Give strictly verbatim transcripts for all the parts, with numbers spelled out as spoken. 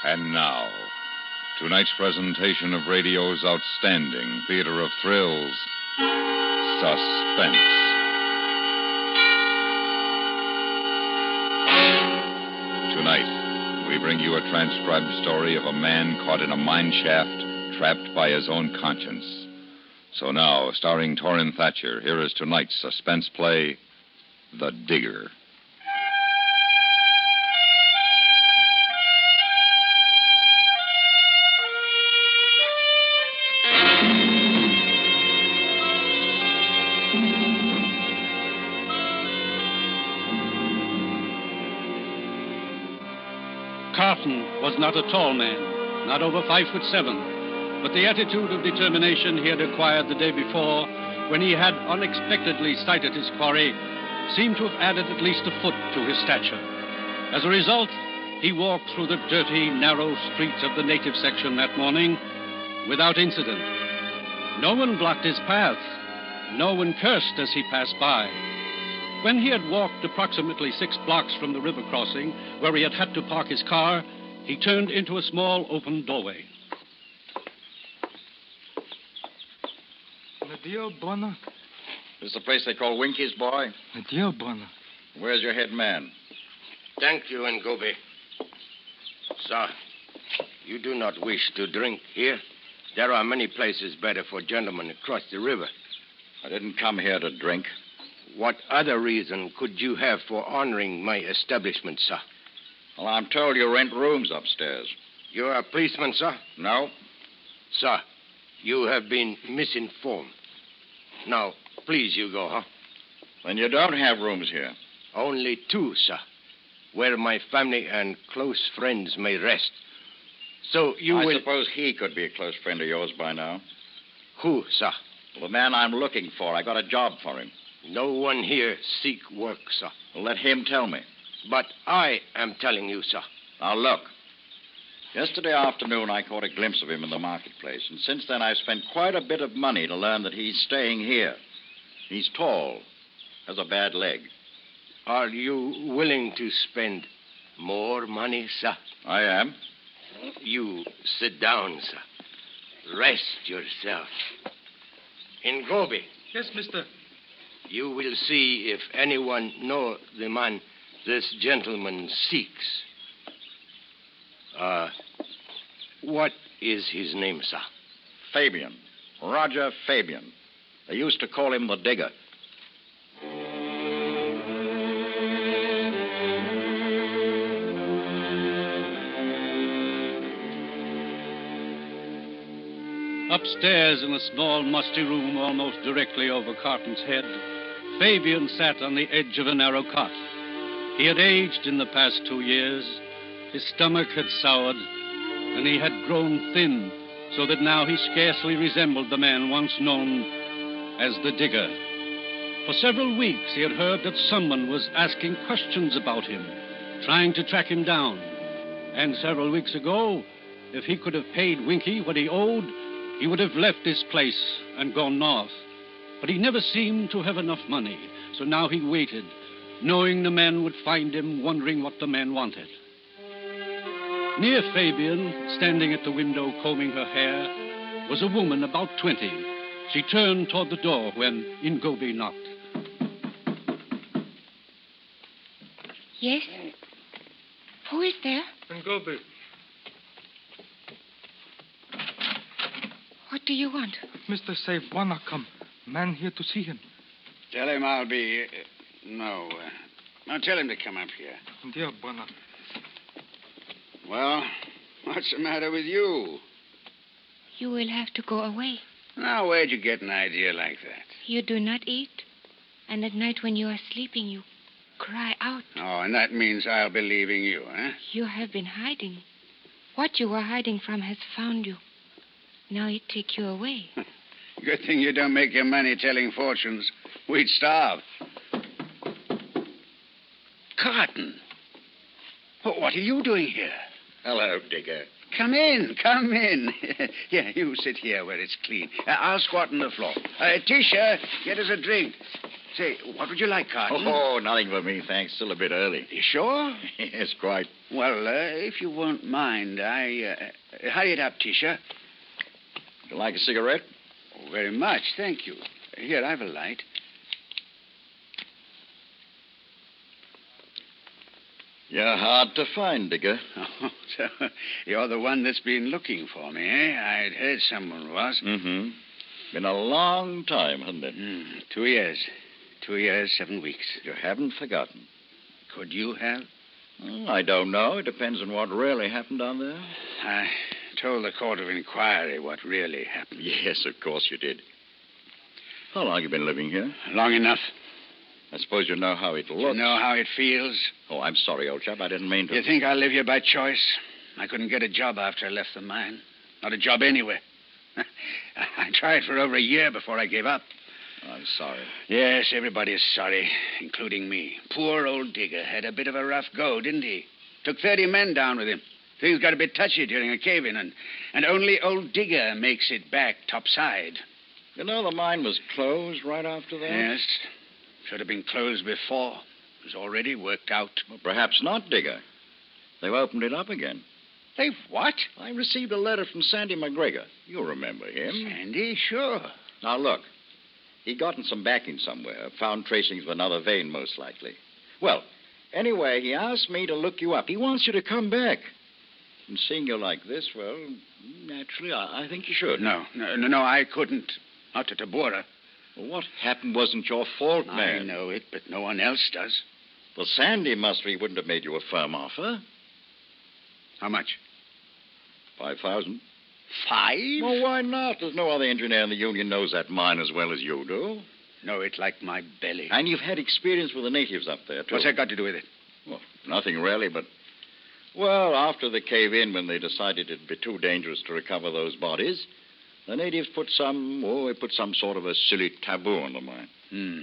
And now, tonight's presentation of radio's outstanding theater of thrills, Suspense. Tonight, we bring you a transcribed story of a man caught in a mine shaft, trapped by his own conscience. So now, starring Torrin Thatcher, here is tonight's suspense play, The Digger. Carton was not a tall man, not over five foot seven, but the attitude of determination he had acquired the day before, when he had unexpectedly sighted his quarry, seemed to have added at least a foot to his stature. As a result, he walked through the dirty, narrow streets of the native section that morning without incident. No one blocked his path. No one cursed as he passed by. When he had walked approximately six blocks from the river crossing, where he had had to park his car, he turned into a small open doorway. Nadia Bonner. This the place they call Winky's, boy? Nadia Bonner. Where's your head man? Thank you, Ngobe. Sir, you do not wish to drink here? There are many places better for gentlemen across the river. I didn't come here to drink. What other reason could you have for honoring my establishment, sir? Well, I'm told you rent rooms upstairs. You're a policeman, sir? No. Sir, you have been misinformed. Now, please, you go, huh? Then you don't have rooms here. Only two, sir, where my family and close friends may rest. So you I will... I suppose he could be a close friend of yours by now. Who, sir? Well, the man I'm looking for. I got a job for him. No one here seek work, sir. Well, let him tell me. But I am telling you, sir. Now, look. Yesterday afternoon, I caught a glimpse of him in the marketplace, and since then I've spent quite a bit of money to learn that he's staying here. He's tall, has a bad leg. Are you willing to spend more money, sir? I am. You sit down, sir. Rest yourself. Ngobe. Yes, mister. You will see if anyone know the man this gentleman seeks. Uh, what is his name, sir? Fabian. Roger Fabian. They used to call him the Digger. Upstairs in a small, musty room almost directly over Carton's head, Fabian sat on the edge of a narrow cot. He had aged in the past two years. His stomach had soured, and he had grown thin, so that now he scarcely resembled the man once known as the Digger. For several weeks he had heard that someone was asking questions about him, trying to track him down. And several weeks ago, if he could have paid Winky what he owed, he would have left this place and gone north. But he never seemed to have enough money, so now he waited, knowing the man would find him, wondering what the man wanted. Near Fabian, standing at the window combing her hair, was a woman about twenty. She turned toward the door when Ngobe knocked. Yes? Who is there? Ngobe. What do you want? Mister Safe wanna come. Man here to see him. Tell him I'll be... Uh, no. Uh, now tell him to come up here. Dear Bonner. Well, what's the matter with you? You will have to go away. Now, where'd you get an idea like that? You do not eat. And at night when you are sleeping, you cry out. Oh, and that means I'll be leaving you, huh? You have been hiding. What you were hiding from has found you. Now it take you away. Good thing you don't make your money telling fortunes. We'd starve. Carton. Oh, what are you doing here? Hello, Digger. Come in, come in. Here, you sit here where it's clean. Uh, I'll squat on the floor. Uh, Tisha, get us a drink. Say, what would you like, Carton? Oh, nothing for me, thanks. Still a bit early. You sure? Yes, quite. Well, uh, if you won't mind, I... Uh, hurry it up, Tisha. You like a cigarette? Oh, very much, thank you. Here, I've a light. You're hard to find, Digger. Oh, so you're the one that's been looking for me, eh? I'd heard someone was. Mm-hmm. Been a long time, hasn't it? Mm, two years. Two years, seven weeks. You haven't forgotten. Could you have? Mm, I don't know. It depends on what really happened down there. I told the court of inquiry what really happened. Yes, of course you did. How long have you been living here? Long enough. I suppose you know how it looks. You know how it feels? Oh, I'm sorry, old chap. I didn't mean to. You think I live here by choice? I couldn't get a job after I left the mine. Not a job anywhere. I tried for over a year before I gave up. I'm sorry. Yes, everybody's sorry, including me. Poor old Digger had a bit of a rough go, didn't he? Took thirty men down with him. Things got a bit touchy during a cave-in, and, and only old Digger makes it back topside. You know the mine was closed right after that? Yes. Should have been closed before. It was already worked out. Well, perhaps not, Digger. They've opened it up again. They've what? I received a letter from Sandy McGregor. You remember him. Sandy? Sure. Now, look. He'd gotten some backing somewhere. Found tracings of another vein, most likely. Well, anyway, he asked me to look you up. He wants you to come back. And seeing you like this, well, naturally, I, I think you should. No, no, no, no, I couldn't. Not to Tabora. Well, what happened wasn't your fault, man. I know it, but no one else does. Well, Sandy must be wouldn't have made you a firm offer. How much? Five thousand. Five? Well, why not? There's no other engineer in the union knows that mine as well as you do. Know it like my belly. And you've had experience with the natives up there, too. What's that got to do with it? Well, nothing really, but... Well, after the cave-in, when they decided it'd be too dangerous to recover those bodies, the natives put some... Oh, they put some sort of a silly taboo on the mine. Hmm.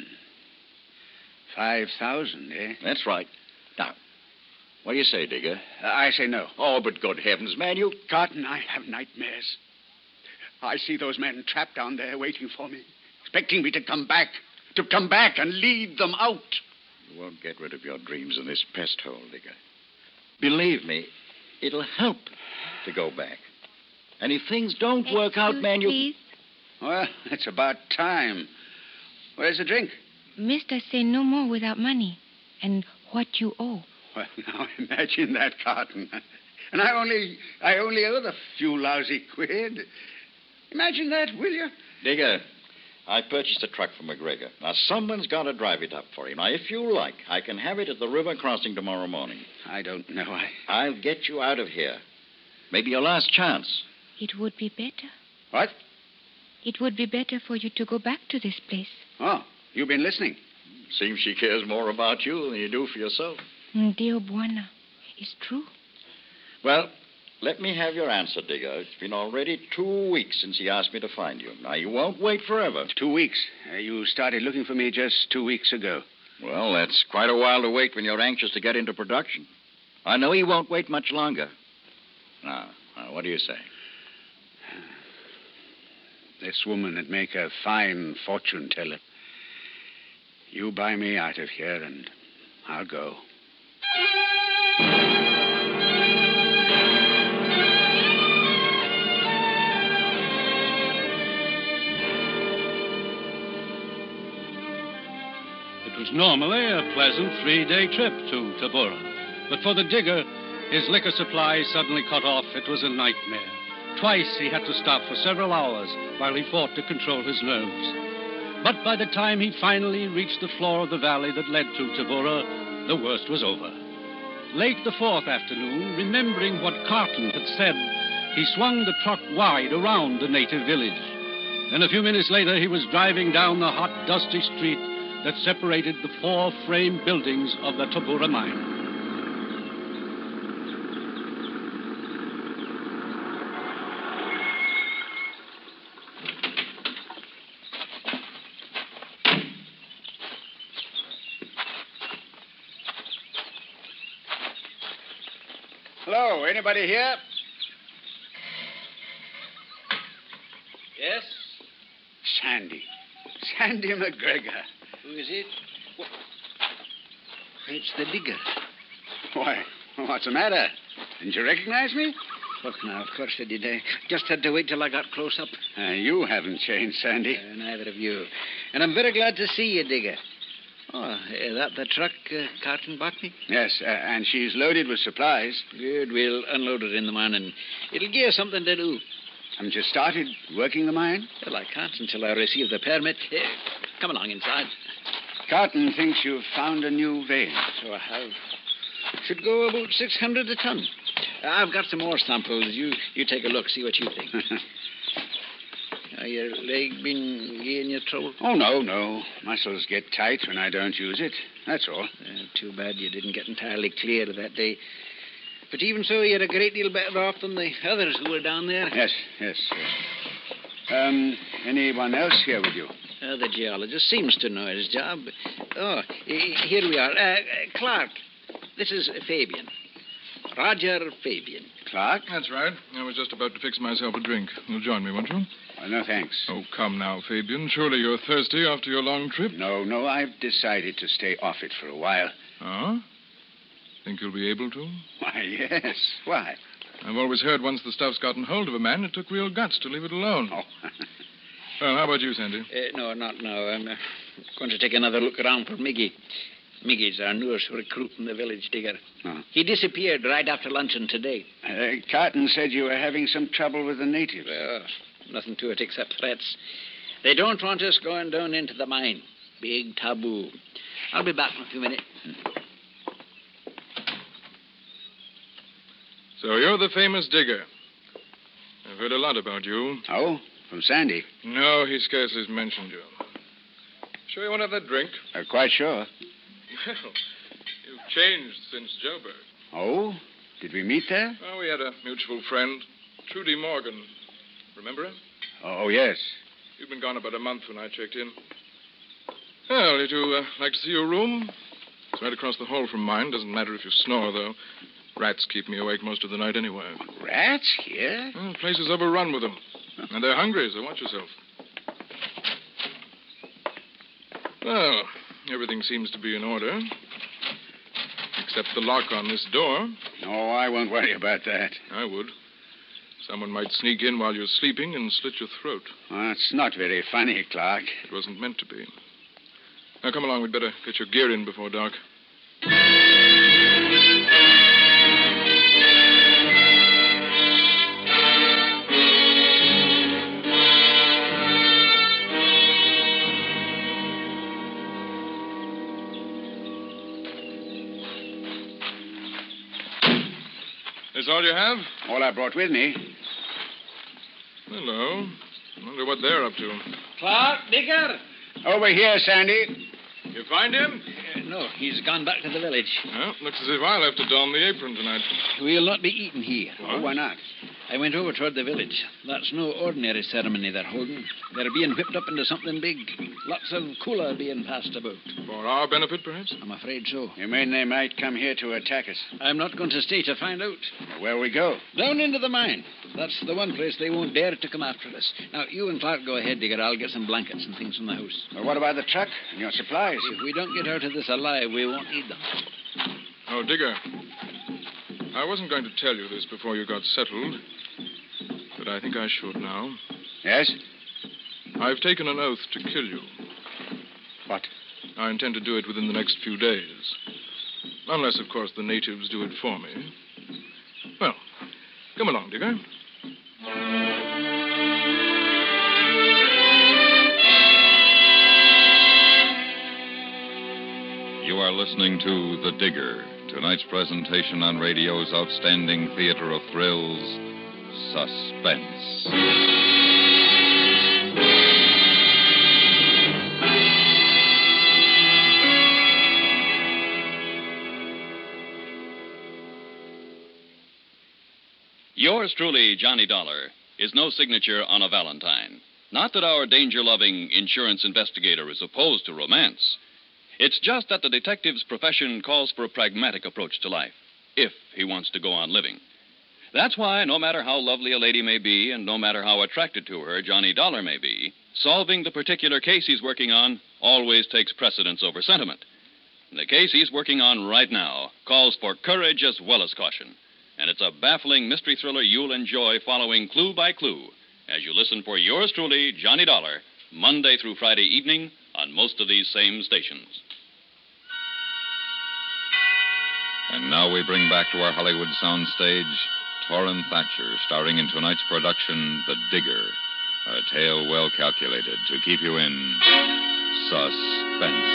Five thousand, eh? That's right. Now, what do you say, Digger? Uh, I say no. Oh, but good heavens, man, you... Carton, I have nightmares. I see those men trapped down there waiting for me, expecting me to come back, to come back and lead them out. You won't get rid of your dreams in this pest hole, Digger. Believe me, it'll help to go back. And if things don't work out, man, you... Please? Well, it's about time. Where's the drink? Mister say no more without money. And what you owe. Well, now imagine that, Carton. And I only, I only owe the few lousy quid. Imagine that, will you? Digger, I purchased a truck from McGregor. Now, someone's got to drive it up for him. Now, if you like, I can have it at the river crossing tomorrow morning. I don't know. I... I'll get you out of here. Maybe your last chance. It would be better. What? It would be better for you to go back to this place. Oh, you've been listening. Seems she cares more about you than you do for yourself. Mm, Dear Buana, it's true. Well, let me have your answer, Digger. It's been already two weeks since he asked me to find you. Now, you won't wait forever. Two weeks. Uh, you started looking for me just two weeks ago. Well, that's quite a while to wait when you're anxious to get into production. I know he won't wait much longer. Now, now what do you say? This woman would make a fine fortune teller. You buy me out of here, and I'll go. It was normally a pleasant three-day trip to Tabora. But for the digger, his liquor supply suddenly cut off. It was a nightmare. Twice he had to stop for several hours while he fought to control his nerves. But by the time he finally reached the floor of the valley that led to Tabora, the worst was over. Late the fourth afternoon, remembering what Carton had said, he swung the truck wide around the native village. Then a few minutes later, he was driving down the hot, dusty street that separated the four frame buildings of the Tabora mine. Hello, anybody here? Yes? Sandy. Sandy McGregor. Who is it? What? It's the digger. Why, what's the matter? Didn't you recognize me? Look now, of course I did. I just had to wait till I got close up. Uh, you haven't changed, Sandy. Uh, neither of you. And I'm very glad to see you, Digger. Oh, is that the truck, uh, Carton Buckney? Yes, uh, and she's loaded with supplies. Good. We'll unload it in the morning. It'll give us something to do. Haven't you started working the mine? Well, I can't until I receive the permit. Uh, come along inside. Carton thinks you've found a new vein. So I have. Should go about six hundred a ton. I've got some more samples. You you take a look, see what you think. uh, your leg been giving you trouble? Oh, no, no. Muscles get tight when I don't use it. That's all. Uh, too bad you didn't get entirely clear that day. But even so, you're a great deal better off than the others who were down there. Yes, yes. Uh, um, anyone else here with you? Uh, the geologist seems to know his job. Oh, here we are. Uh, Clark, this is Fabian. Roger Fabian. Clark? That's right. I was just about to fix myself a drink. You'll join me, won't you? Oh, no, thanks. Oh, come now, Fabian. Surely you're thirsty after your long trip. No, no, I've decided to stay off it for a while. Oh? Think you'll be able to? Why, yes. Why? I've always heard once the stuff's gotten hold of a man, it took real guts to leave it alone. Oh. Well, how about you, Sandy? Uh, no, not now. I'm uh, going to take another look around for Miggy. Miggy's our newest recruit in the village, Digger. Oh. He disappeared right after luncheon today. Uh, Carton said you were having some trouble with the natives. Well, nothing to it except threats. They don't want us going down into the mine. Big taboo. I'll be back in a few minutes. So you're the famous Digger. I've heard a lot about you. Oh, from Sandy? No, he scarcely has mentioned you. Sure you want to have that drink? Uh, quite sure. Well, you've changed since Joburg. Oh? Did we meet there? Well, we had a mutual friend, Trudy Morgan. Remember him? Oh, yes. You'd been gone about a month when I checked in. Well, did you uh, like to see your room? It's right across the hall from mine. Doesn't matter if you snore, though. Rats keep me awake most of the night anyway. Rats here? Well, the place is overrun with them. And they're hungry, so watch yourself. Well, everything seems to be in order. Except the lock on this door. Oh, I won't worry about that. I would. Someone might sneak in while you're sleeping and slit your throat. Well, it's not very funny, Clark. It wasn't meant to be. Now, come along. We'd better get your gear in before dark. Is all you have? All I brought with me. Hello. Wonder what they're up to. Clark, Digger. Over here, Sandy. You find him? Uh, no, he's gone back to the village. Well, looks as if I'll have to don the apron tonight. We'll not be eating here. Oh, why not? I went over toward the village. That's no ordinary ceremony they're holding. They're being whipped up into something big. Lots of cooler being passed about. For our benefit, perhaps? I'm afraid so. You mean they might come here to attack us? I'm not going to stay to find out. Where we go? Down into the mine. That's the one place they won't dare to come after us. Now, you and Clark go ahead, Digger. I'll get some blankets and things from the house. Well, what about the truck and your supplies? If we don't get out of this alive, we won't need them. Oh, Digger. I wasn't going to tell you this before you got settled, but I think I should now. Yes? I've taken an oath to kill you. What? I intend to do it within the next few days. Unless, of course, the natives do it for me. Well, come along, Digger. You are listening to The Digger, tonight's presentation on radio's outstanding theater of thrills, Suspense. Yours truly, Johnny Dollar, is no signature on a Valentine. Not that our danger-loving insurance investigator is opposed to romance. It's just that the detective's profession calls for a pragmatic approach to life, if he wants to go on living. That's why, no matter how lovely a lady may be, and no matter how attracted to her Johnny Dollar may be, Solving the particular case he's working on always takes precedence over sentiment. And the case he's working on right now calls for courage as well as caution. And it's a baffling mystery thriller you'll enjoy following clue by clue as you listen for yours truly, Johnny Dollar, Monday through Friday evening on most of these same stations. And now we bring back to our Hollywood soundstage Torrin Thatcher, starring in tonight's production, The Digger, a tale well calculated to keep you in suspense.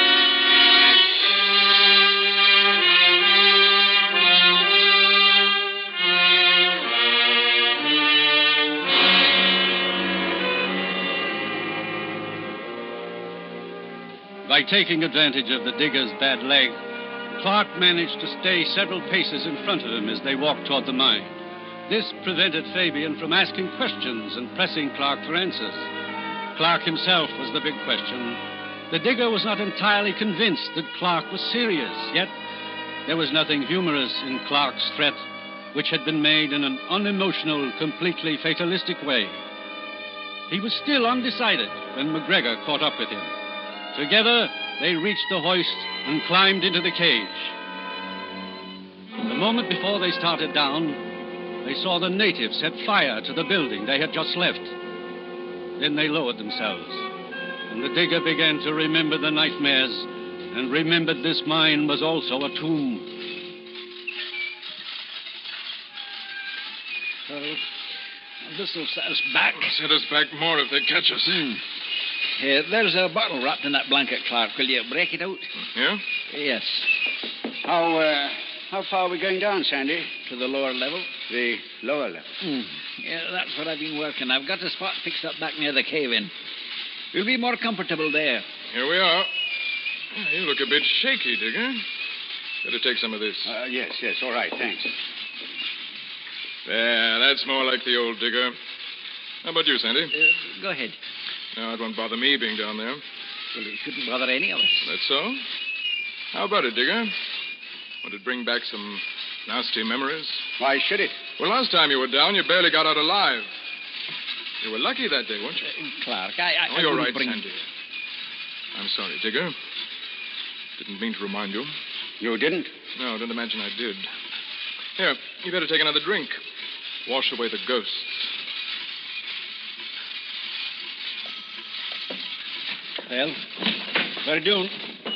By taking advantage of the digger's bad leg, Clark managed to stay several paces in front of him as they walked toward the mine. This prevented Fabian from asking questions and pressing Clark for answers. Clark himself was the big question. The digger was not entirely convinced that Clark was serious, yet there was nothing humorous in Clark's threat, which had been made in an unemotional, completely fatalistic way. He was still undecided when McGregor caught up with him. Together, they reached the hoist and climbed into the cage. The moment before they started down, they saw the natives set fire to the building they had just left. Then they lowered themselves, and the digger began to remember the nightmares and remembered this mine was also a tomb. Well, this will set us back. Set us back more if they catch us. Hmm. Uh, there's a bottle wrapped in that blanket, Clark. Will you break it out? Yeah? Yes. How, uh, how far are we going down, Sandy? To the lower level. The lower level. Hmm. Yeah, that's what I've been working. I've got a spot fixed up back near the cave-in. We'll be more comfortable there. Here we are. You look a bit shaky, Digger. Better take some of this. Uh, yes, yes, all right, thanks. There, that's more like the old Digger. How about you, Sandy? Uh, go ahead. No, it won't bother me being down there. Well, it shouldn't bother any of us. That's so? How about it, Digger? Would it bring back some nasty memories? Why should it? Well, last time you were down, you barely got out alive. You were lucky that day, weren't you? Uh, Clark, I... I oh, I you're wouldn't right, bring... Sandy. I'm sorry, Digger. Didn't mean to remind you. You didn't? No, don't imagine I did. Here, you better take another drink. Wash away the ghosts. Well, what are you doing?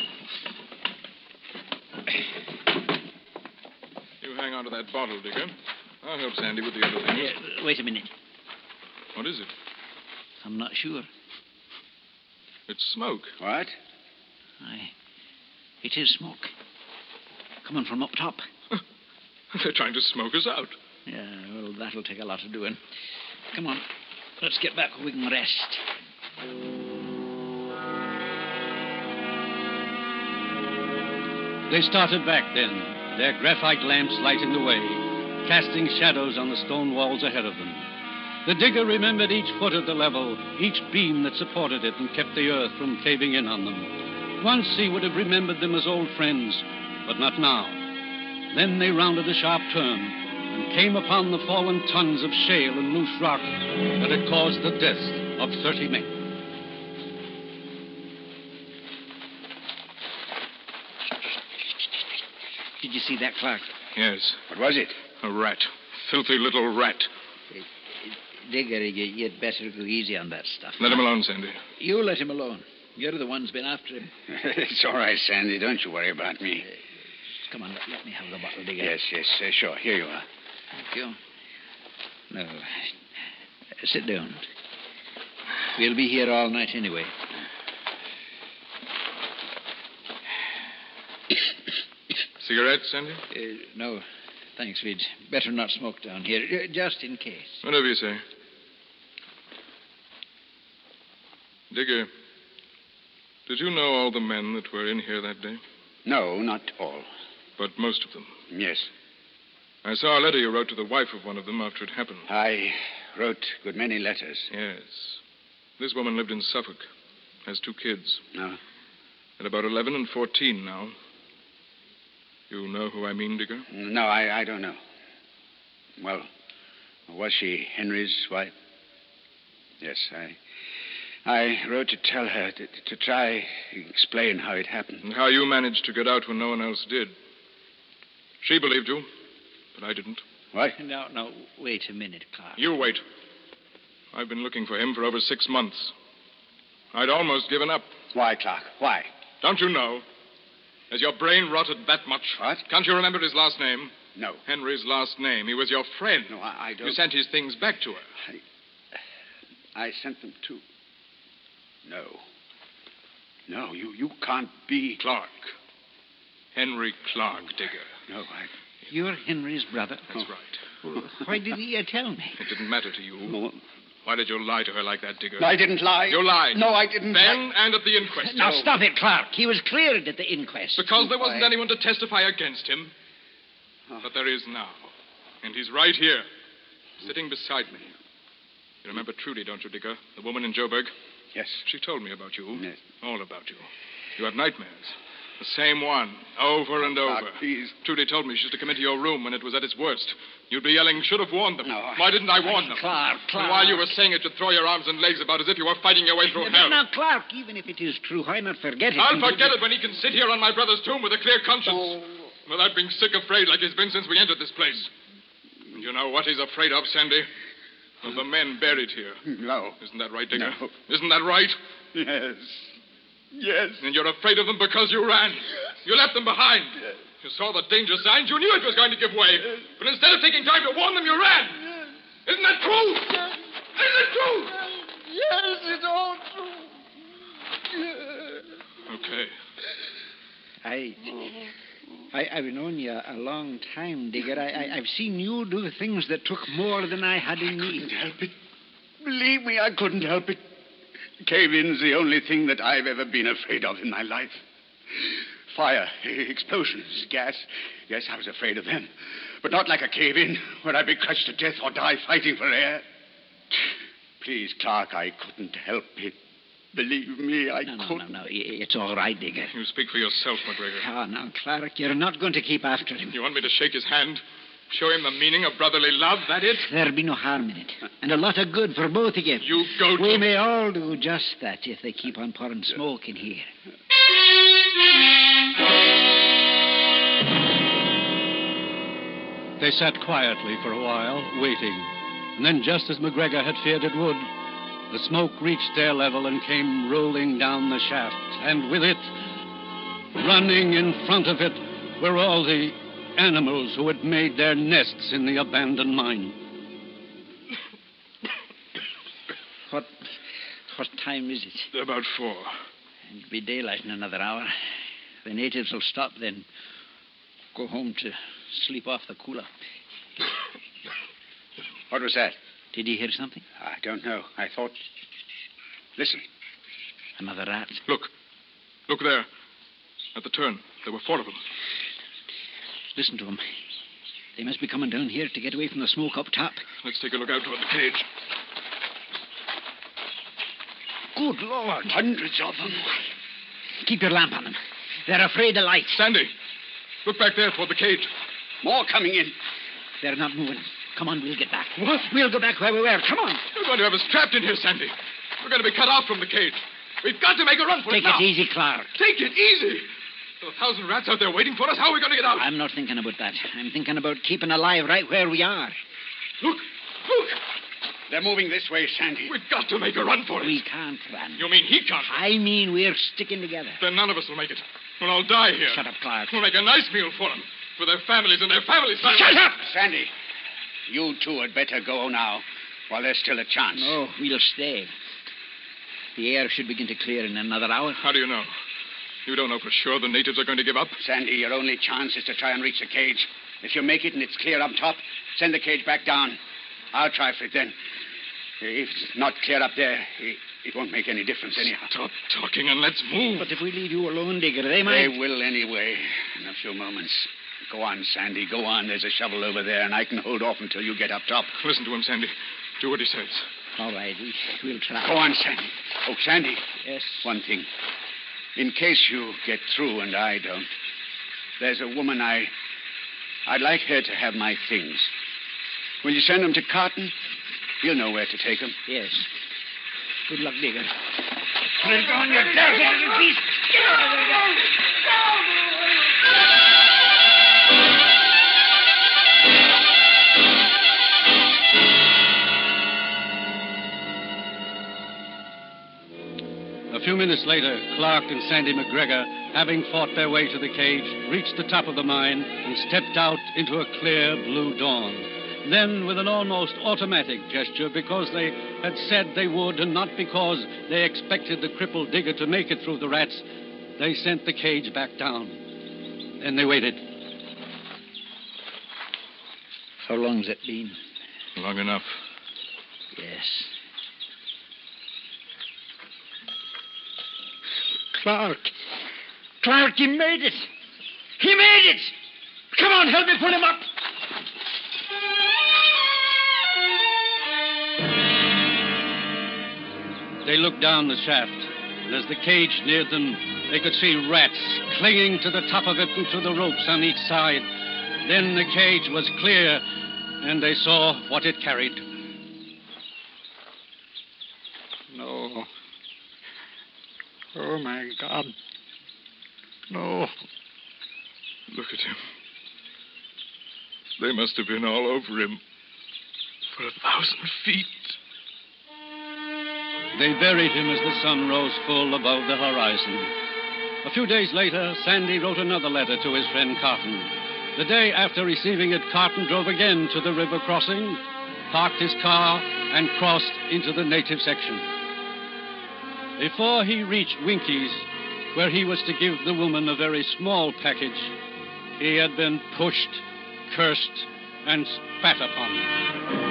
You hang on to that bottle, Digger. I'll help Sandy with the other things. Uh, wait a minute. What is it? I'm not sure. It's smoke. What? Aye. It is smoke. Coming from up top. They're trying to smoke us out. Yeah, well, that'll take a lot of doing. Come on. Let's get back where we can rest. They started back then, their graphite lamps lighting the way, casting shadows on the stone walls ahead of them. The digger remembered each foot of the level, each beam that supported it and kept the earth from caving in on them. Once he would have remembered them as old friends, but not now. Then they rounded a sharp turn and came upon the fallen tons of shale and loose rock that had caused the death of thirty men. Did you see that, Clark? Yes. What was it? A rat. Filthy little rat. Uh, Digger, you, you'd better go easy on that stuff. Let him alone, Sandy. You let him alone. You're the one's been after him. It's all right, Sandy. Don't you worry about me. Uh, come on, let, let me have the bottle, Digger. Yes, yes, uh, sure. Here you are. Thank you. No. Uh, sit down. We'll be here all night anyway. Cigarette, Sandy? Uh, no, thanks. We'd better not smoke down here, uh, just in case. Whatever you say. Digger, did you know all the men that were in here that day? No, not all. But most of them? Yes. I saw a letter you wrote to the wife of one of them after it happened. I wrote a good many letters. Yes. This woman lived in Suffolk. Has two kids. No. At about eleven and fourteen now. You know who I mean, Digger? No, I, I don't know. Well, was she Henry's wife? Yes, I I wrote to tell her, to, to try explain how it happened. And how you managed to get out when no one else did. She believed you, but I didn't. What? No, no, wait a minute, Clark. You wait. I've been looking for him for over six months. I'd almost given up. Why, Clark? Why? Don't you know? Has your brain rotted that much? What? Can't you remember his last name? No. Henry's last name. He was your friend. No, I, I don't... You sent his things back to her. I, I sent them to... No. No, you, you can't be... Clark. Henry Clark, Digger. No, I... You're Henry's brother? That's right. Well, why did he tell me? It didn't matter to you. No. Why did you lie to her like that, Digger? No, I didn't lie. You lied. No, I didn't. Then I... and at the inquest. Now, stop it, Clark. He was cleared at the inquest. Because there wasn't I... anyone to testify against him. Oh. But there is now. And he's right here, sitting beside me. You remember Trudy, don't you, Digger? The woman in Joburg? Yes. She told me about you. Yes. All about you. You have nightmares. The same one, over and over. Clark, please. Trudy told me she used to come into your room when it was at its worst. You'd be yelling, should have warned them. No, I... Why didn't I warn them? Clark, Clark. And while you were saying it, you'd throw your arms and legs about as if you were fighting your way through Now, hell. now, Clark, even if it is true, why not forget it? I'll until forget you- it when he can sit here on my brother's tomb with a clear conscience. Oh. Without being sick afraid like he's been since we entered this place. And you know what he's afraid of, Sandy? Of the men buried here. No. Isn't that right, Digger? No. Isn't that right? Yes. Yes. And you're afraid of them because you ran. You left them behind. Yes. You saw the danger signs. You knew it was going to give way. Yes. But instead of taking time to warn them, you ran. Yes. Isn't that true? Yes. Isn't it true? Yes, it's all true. Yes. Okay. I, I, I've known you a long time, Digger. I, I, I've seen you do things that took more than I had in I me. couldn't help it. Believe me, I couldn't help it. Cave-in's the only thing that I've ever been afraid of in my life. Fire, explosions, gas. Yes, I was afraid of them. But not like a cave-in, where I'd be crushed to death or die fighting for air. Please, Clark, I couldn't help it. Believe me, I No, no, couldn't. no, no. It's all right, Digger. You speak for yourself, McGregor. Oh, now, Clark, you're not going to keep after him. You want me to shake his hand? Show him the meaning of brotherly love, that it? There'll be no harm in it. And a lot of good for both of you. You go to... We may all do just that if they keep on pouring smoke in here. They sat quietly for a while, waiting. And then, just as McGregor had feared it would, the smoke reached their level and came rolling down the shaft. And with it, running in front of it, were all the animals who had made their nests in the abandoned mine. What, what time is it? About four. It'll be daylight in another hour. The natives will stop then. Go home to sleep off the cooler. What was that? Did you hear something? I don't know. I thought... Listen. Another rat. Look. Look there. At the turn. There were four of them. Listen to them. They must be coming down here to get away from the smoke up top. Let's take a look out toward the cage. Good Lord. Hundreds of them. Keep your lamp on them. They're afraid of light. Sandy, look back there toward the cage. More coming in. They're not moving. Come on, we'll get back. What? We'll go back where we were. Come on. You're going to have us trapped in here, Sandy. We're going to be cut off from the cage. We've got to make a run for Take it now. it easy, Clark. Take it easy. There are a thousand rats out there waiting for us. How are we going to get out? I'm not thinking about that. I'm thinking about keeping alive right where we are. Look. Look. They're moving this way, Sandy. We've got to make a run for it. We can't run. You mean he can't? I mean we're sticking together. Then none of us will make it. We'll all die here. Shut up, Clark. We'll make a nice meal for them. For their families and their families' families. Shut up! Sandy, you two had better go now while there's still a chance. No, we'll stay. The air should begin to clear in another hour. How do you know? You don't know for sure the natives are going to give up? Sandy, your only chance is to try and reach the cage. If you make it and it's clear up top, send the cage back down. I'll try for it then. If it's not clear up there, it, it won't make any difference anyhow. Stop talking and let's move. But if we leave you alone, Digger, they might... They will anyway, in a few moments. Go on, Sandy, go on. There's a shovel over there, and I can hold off until you get up top. Listen to him, Sandy. Do what he says. All right, we, we'll try. Go on, Sandy. Oh, Sandy. Yes? One thing. In case you get through and I don't, there's a woman I... I'd like her to have my things. Will you send them to Carton? He'll know where to take them. Yes. Good luck, Digger. Put it on, you dirty little beast. Get out of there. A few minutes later, Clark and Sandy McGregor, having fought their way to the cage, reached the top of the mine and stepped out into a clear blue dawn. Then, with an almost automatic gesture, because they had said they would and not because they expected the crippled Digger to make it through the rats, they sent the cage back down. Then they waited. How long's it been? Long enough. Yes. Clark. Clark, he made it. He made it. Come on, help me pull him up. They looked down the shaft, and as the cage neared them, they could see rats clinging to the top of it and to the ropes on each side. Then the cage was clear, and they saw what it carried. No. Oh, my God. No. Look at him. They must have been all over him for a thousand feet. They buried him as the sun rose full above the horizon. A few days later, Sandy wrote another letter to his friend Carton. The day after receiving it, Carton drove again to the river crossing, parked his car, and crossed into the native section. Before he reached Winky's, where he was to give the woman a very small package, he had been pushed, cursed, and spat upon.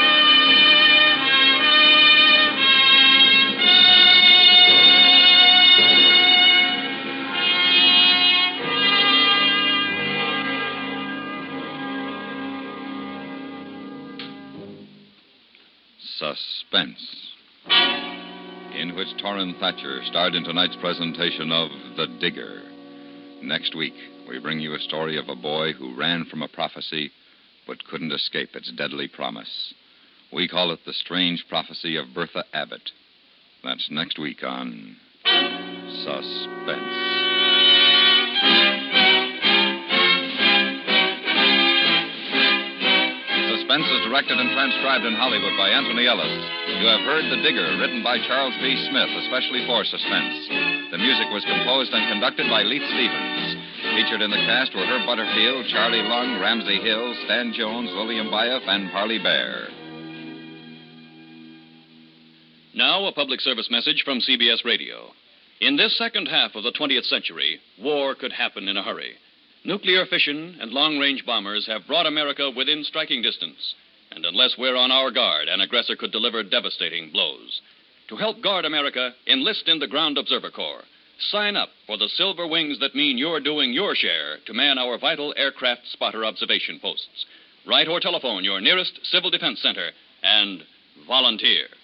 Suspense, in which Torrin Thatcher starred in tonight's presentation of The Digger. Next week, we bring you a story of a boy who ran from a prophecy but couldn't escape its deadly promise. We call it The Strange Prophecy of Bertha Abbott. That's next week on Suspense. Suspense is directed and transcribed in Hollywood by Anthony Ellis. You have heard The Digger, written by Charles B. Smith, especially for Suspense. The music was composed and conducted by Leith Stevens. Featured in the cast were Herb Butterfield, Charlie Lung, Ramsey Hill, Stan Jones, William Byoff, and Parley Bear. Now, a public service message from C B S Radio. In this second half of the twentieth century, war could happen in a hurry. Nuclear fission and long-range bombers have brought America within striking distance. And unless we're on our guard, an aggressor could deliver devastating blows. To help guard America, enlist in the Ground Observer Corps. Sign up for the silver wings that mean you're doing your share to man our vital aircraft spotter observation posts. Write or telephone your nearest Civil Defense Center and volunteer.